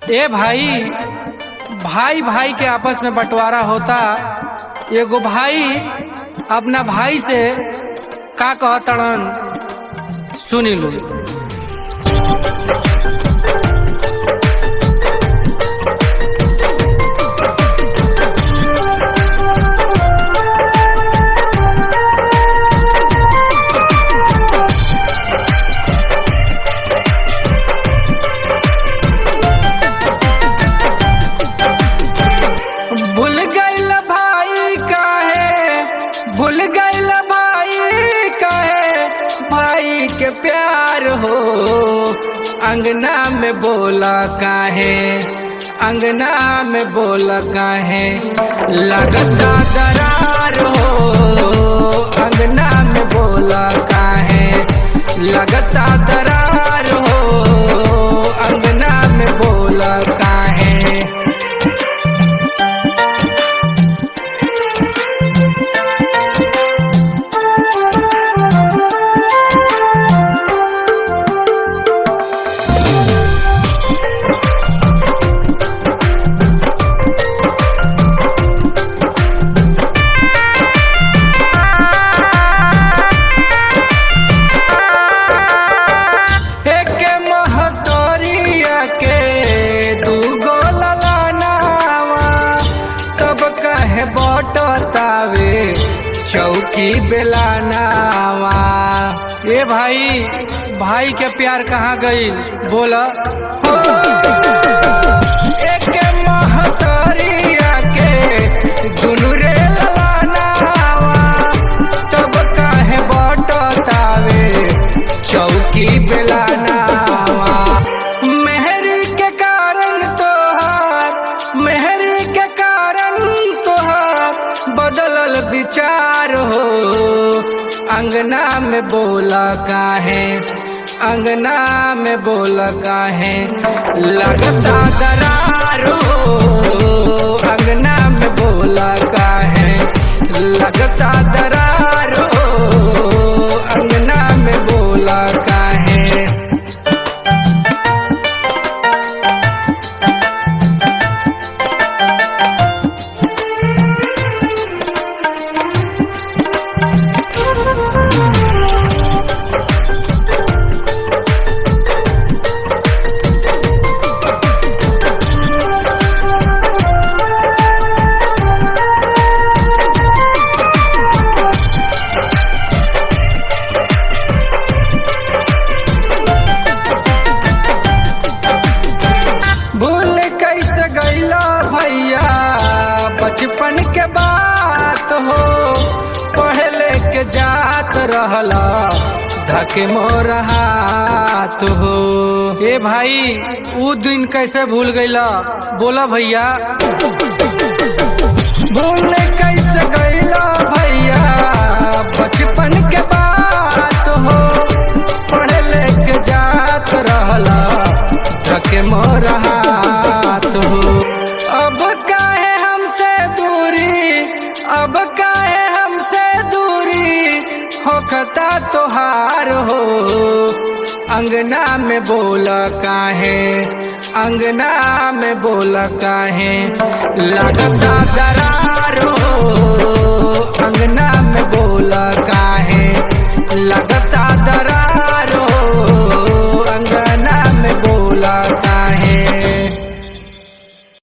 ए भाई भाई भाई के आपस में बंटवारा होता। एगो भाई अपना भाई से का कहतड़न सुनी लो। भूल गइल भाई काहे भाई के प्यार हो। अंगना में बोला काहे, अंगना में बोला काहे लगता दरार हो। अंगना में बोला काहे लगता दरार हो। अंगना में बोला काहे। चौकी बेलानावा। ए भाई भाई के प्यार कहाँ गईल बोला हो। एक महतरिया के दुनु रे ललानावा तब काहे बटतावे चौकी बेलानावा। मेहरी के कारण तोहार, मेहरी के कारण तोहार बदलल विचार हो। अंगना में बोला काहे, अंगना में बोला काहे लगता दरार हो। अंगना में बोला काहे लगता दरार हो। अंगना में बोला काहे। बचपन के बात हो पढ़ले के जात रहला धके मोर हाथ हो। ए भाई ऊ दिन कैसे भूल गईला बोला भैया। भूल कैसे गईला भैया बचपन के बात हो पढ़ले के जात रहला धके मोर हाथ हो। अब काहे हमसे दूरी, अब काहे हमसे दूरी होखता तोहार हो। अंगना में बोला काहे, अंगना में बोला काहे लगता दरार हो। अंगना में बोला काहे लगता दरार हो। अंगना में बोला काहे।